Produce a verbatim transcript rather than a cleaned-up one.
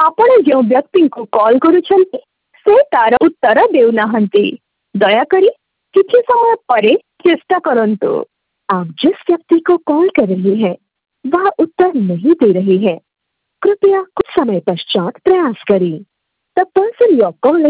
ଆପଣ ଯେଉଁ ବ୍ୟକ୍ତିଙ୍କୁ କଲ୍ କରୁଛନ୍ତି ସେ ତାର उत्तर ଦେଉନାହାନ୍ତି। ଦୟାକରି କିଛି ସମୟ ପରେ चेष्टा କରନ୍ତୁ। आप जिस व्यक्ति को कॉल कर रही है वह उत्तर नहीं दे रही है, कृपया कुछ समय पश्चात प्रयास करें। The person your call